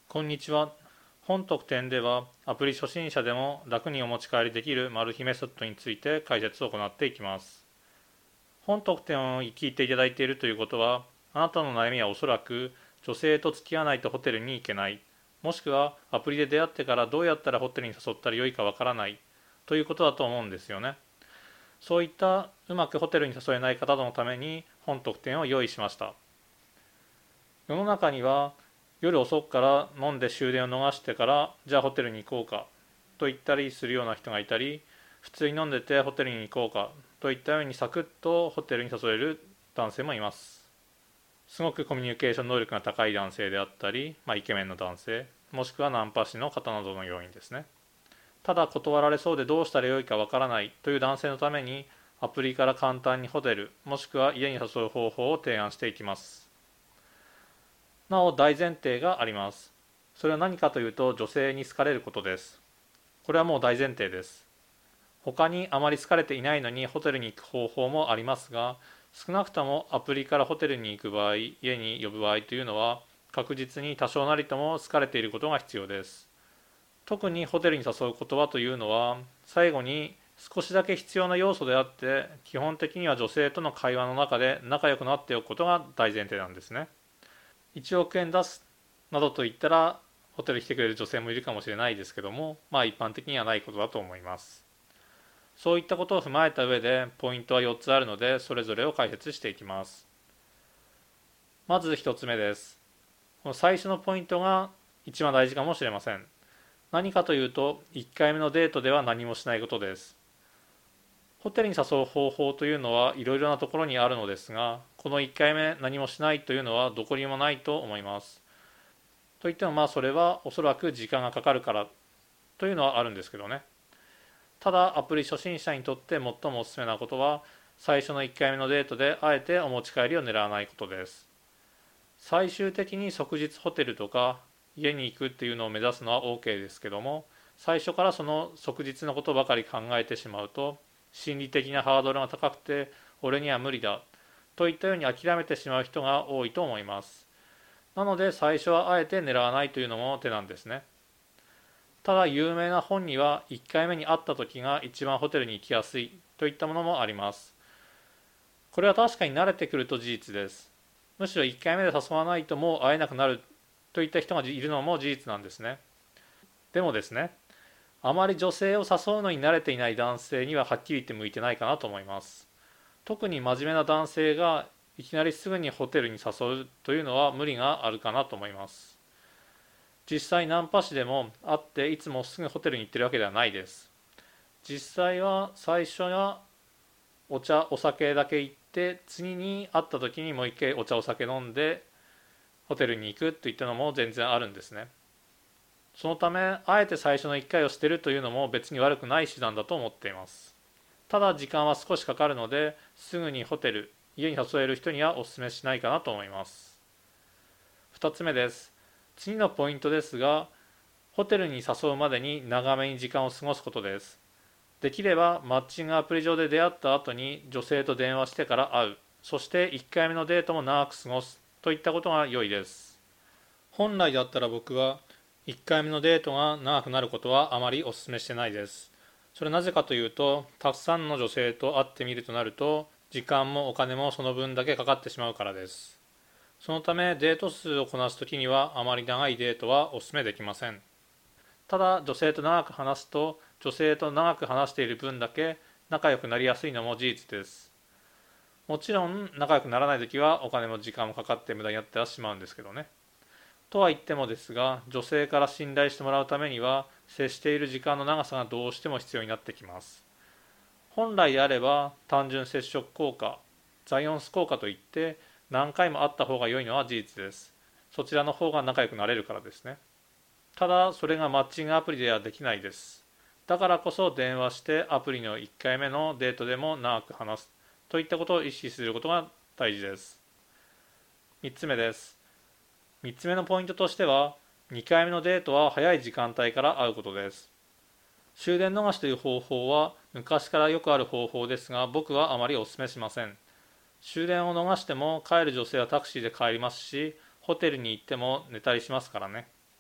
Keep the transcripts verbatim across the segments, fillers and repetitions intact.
こんにちは。本特典ではアプリ初心者でも楽にお持ち帰りできるマル秘メソッドについて解説を行っていきます。本特典を聞いていただいているということは、あなたの悩みはおそらく女性と付き合わないとホテルに行けない、もしくはアプリで出会ってからどうやったらホテルに誘ったらよいかわからないということだと思うんですよね。そういったうまくホテルに誘えない方のために本特典を用意しました。世の中には夜遅くから飲んで終電を逃してからじゃあホテルに行こうかと言ったりするような人がいたり、普通に飲んでてホテルに行こうかといったようにサクッとホテルに誘える男性もいます。すごくコミュニケーション能力が高い男性であったり、まあ、イケメンの男性、もしくはナンパ師の方などの要因ですね。ただ断られそうでどうしたらよいかわからないという男性のために、アプリから簡単にホテルもしくは家に誘う方法を提案していきます。なお大前提があります。それは何かというと、女性に好かれることです。これはもう大前提です。他にあまり好かれていないのにホテルに行く方法もありますが、少なくともアプリからホテルに行く場合、家に呼ぶ場合というのは、確実に多少なりとも好かれていることが必要です。特にホテルに誘う言葉というのは、最後に少しだけ必要な要素であって、基本的には女性との会話の中で仲良くなっておくことが大前提なんですね。いちおくえん出すなどと言ったらホテル来てくれる女性もいるかもしれないですけども、まあ一般的にはないことだと思います。そういったことを踏まえた上でポイントはよっつあるので、それぞれを解説していきます。まずひとつめです。この最初のポイントが一番大事かもしれません。何かというと、いっかいめのデートでは何もしないことです。ホテルに誘う方法というのはいろいろなところにあるのですが、このいっかいめ何もしないというのはどこにもないと思います。といってもまあそれはおそらく時間がかかるからというのはあるんですけどね。ただアプリ初心者にとって最もおすすめなことは、最初のいっかいめのデートであえてお持ち帰りを狙わないことです。最終的に即日ホテルとか家に行くっていうのを目指すのは OK ですけども、最初からその即日のことばかり考えてしまうと、心理的なハードルが高くて俺には無理だといったように諦めてしまう人が多いと思います。なので最初はあえて狙わないというのも手なんですね。ただ有名な本にはいっかいめに会った時が一番ホテルに行きやすいといったものもあります。これは確かに慣れてくると事実です。むしろいっかいめで誘わないともう会えなくなるといった人がいるのも事実なんですね。でもですね、あまり女性を誘うのに慣れていない男性にははっきり言って向いてないかなと思います。特に真面目な男性がいきなりすぐにホテルに誘うというのは無理があるかなと思います。実際ナンパ師でも会っていつもすぐホテルに行ってるわけではないです。実際は最初はお茶お酒だけ行って、次に会った時にもう一回お茶お酒飲んでホテルに行くといったのも全然あるんですね。そのためあえて最初のいっかいを捨てるというのも別に悪くない手段だと思っています。ただ時間は少しかかるので、すぐにホテル家に誘える人にはお勧めしないかなと思います。ふたつめです。次のポイントですが、ホテルに誘うまでに長めに時間を過ごすことです。できればマッチングアプリ上で出会った後に女性と電話してから会う、そしていっかいめのデートも長く過ごすといったことが良いです。本来だったら僕はいっかいめのデートが長くなることはあまりお勧めしてないです。それはなぜかというと、たくさんの女性と会ってみるとなると、時間もお金もその分だけかかってしまうからです。そのためデート数をこなすときにはあまり長いデートはお勧めできません。ただ女性と長く話すと、女性と長く話している分だけ仲良くなりやすいのも事実です。もちろん仲良くならないときはお金も時間もかかって無駄になってはしまうんですけどね。とは言ってもですが、女性から信頼してもらうためには接している時間の長さがどうしても必要になってきます。本来であれば単純接触効果、ザイオンス効果といって何回も会った方が良いのは事実です。そちらの方が仲良くなれるからですね。ただそれがマッチングアプリではできないです。だからこそ電話してアプリのいっかいめのデートでも長く話すといったことを意識することが大事です。みっつめです。みっつめのポイントとしては、にかいめのデートは早い時間帯から会うことです。終電逃しという方法は昔からよくある方法ですが、僕はあまりお勧めしません。終電を逃しても帰る女性はタクシーで帰りますし、ホテルに行っても寝たりしますからね。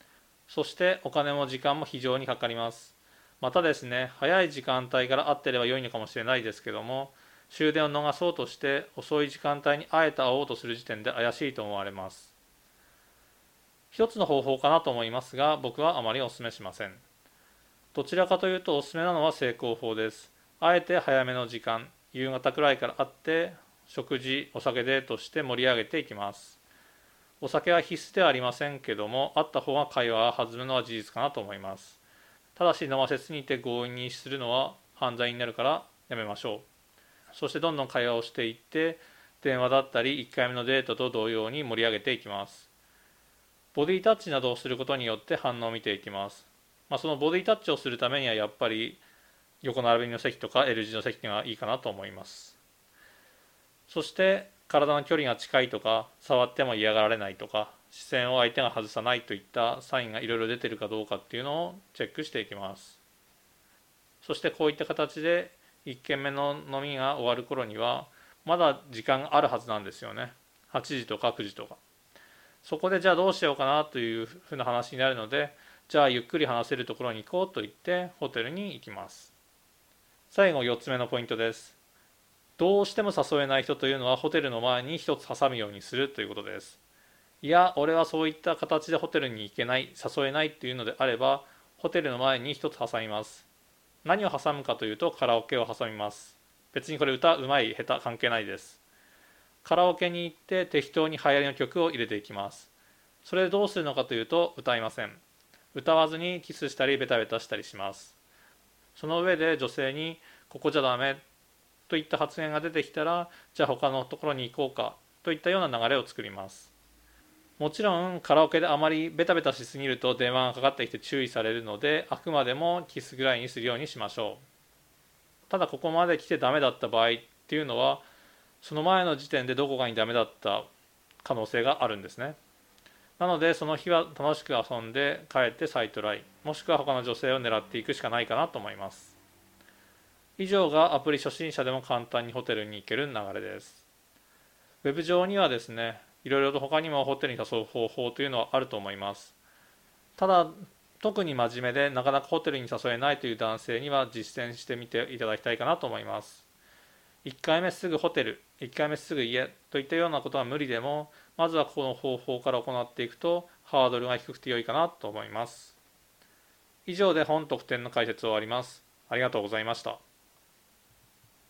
そしてお金も時間も非常にかかります。またですね、早い時間帯から会ってれば良いのかもしれないですけども、終電を逃そうとして遅い時間帯にあえて会おうとする時点で怪しいと思われます。一つの方法かなと思いますが、僕はあまりお勧めしません。どちらかというとおすすめなのは成功法です。あえて早めの時間、夕方くらいから会って、食事、お酒デートして盛り上げていきます。お酒は必須ではありませんけども、あった方が会話が弾むのは事実かなと思います。ただし飲ませすぎて強引にするのは犯罪になるからやめましょう。そしてどんどん会話をしていって、電話だったりいっかいめのデートと同様に盛り上げていきます。ボディタッチなどをすることによって反応を見ていきます。まあ、そのボディタッチをするためにはやっぱり横並びの席とか L 字の席がいいかなと思います。そして体の距離が近いとか、触っても嫌がられないとか、視線を相手が外さないといったサインがいろいろ出てるかどうかっていうのをチェックしていきます。そしてこういった形でいっけんめの飲みが終わる頃にはまだ時間があるはずなんですよね。はちじとかくじとか。そこでじゃあどうしようかなというふうな話になるので、じゃあゆっくり話せるところに行こうと言ってホテルに行きます。最後よっつめのポイントです。どうしても誘えない人というのはホテルの前に一つ挟むようにするということです。いや、俺はそういった形でホテルに行けない、誘えないっていうのであれば、ホテルの前に一つ挟みます。何を挟むかというとカラオケを挟みます。別にこれ歌うまい下手関係ないです。カラオケに行って適当に流行りの曲を入れていきます。それでどうするのかというと歌いません。歌わずにキスしたりベタベタしたりします。その上で女性にここじゃダメといった発言が出てきたら、じゃあ他のところに行こうかといったような流れを作ります。もちろんカラオケであまりベタベタしすぎると電話がかかってきて注意されるので、あくまでもキスぐらいにするようにしましょう。ただここまで来てダメだった場合っていうのは、その前の時点でどこかにダメだった可能性があるんですね。なのでその日は楽しく遊んで帰って再トライ、もしくは他の女性を狙っていくしかないかなと思います。以上がアプリ初心者でも簡単にホテルに行ける流れです。ウェブ上にはですね、いろいろと他にもホテルに誘う方法というのはあると思います。ただ特に真面目でなかなかホテルに誘えないという男性には実践してみていただきたいかなと思います。いっかいめすぐホテル、いっかいめすぐ家といったようなことは無理でも、まずはこの方法から行っていくとハードルが低くて良いかなと思います。以上で本特典の解説を終わります。ありがとうございました。